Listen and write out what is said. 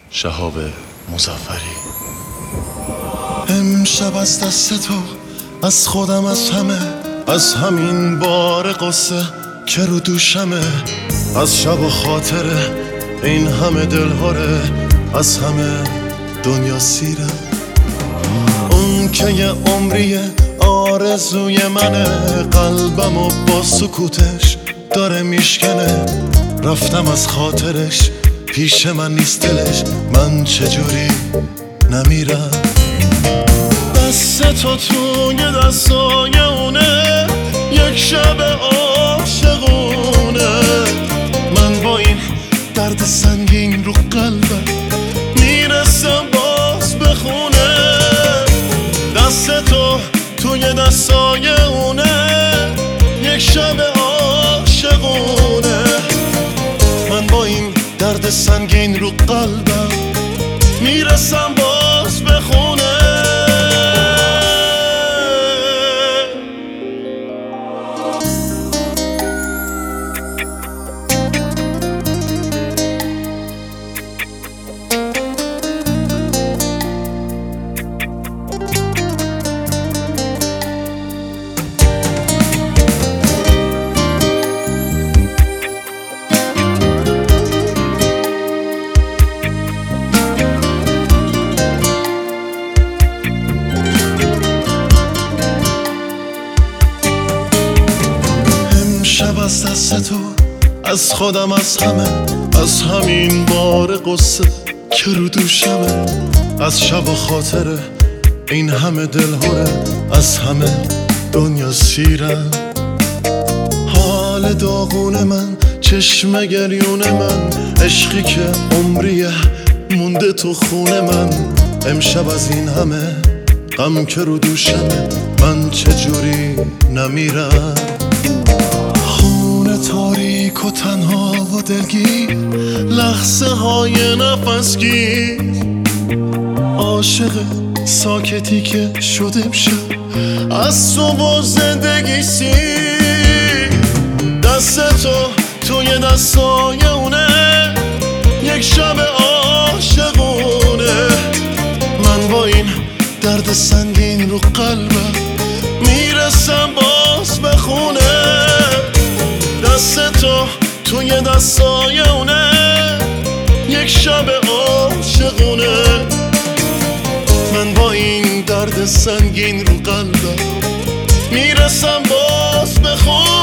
شهاب مظفری. امشب از دست تو، از خودم، از همه، از همین بار قصه که رو دوشمه، از شب و خاطره این همه دلهاره، از همه دنیا سیره. اون که یه عمریه آرزوی منه، قلبم و با سکوتش داره میشکنه. رفتم از خاطرش، پیش من نیست دلش، من چجوری نمیرم؟ دست تو توی دستای اونه، یک شب عاشقونه. من با این درد سنگین رو قلبم میرسم باز به خونه. دست تو توی دستای اونه، یک شب عاشقونه. من با این درد سنگین رو قلبم میرسم باز به خونه. شب از دست تو، از خودم، از همه، از همین بار قصه که رو دوشمه، از شب و خاطره این همه دلهوره، از همه دنیا سیره. حال داغون من، چشم گریون من، عشقی که عمریه مونده تو خونه من. امشب از این همه غم که رو دوشمه، من چجوری نمیرم؟ تاریک و تنها و دلگیر، لحظه های نفسگیر، عاشق ساکتی که شده امشب از تو و زندگی سیر. دست تو توی دستای اونه، یک شب عاشقونه. من با این درد سنگین رو قلبم میرسم باز به خونه. دست تو توی دستای اونه، یک شب عاشقونه. من با این درد سنگین رو قلبم میرسم باز به خونه.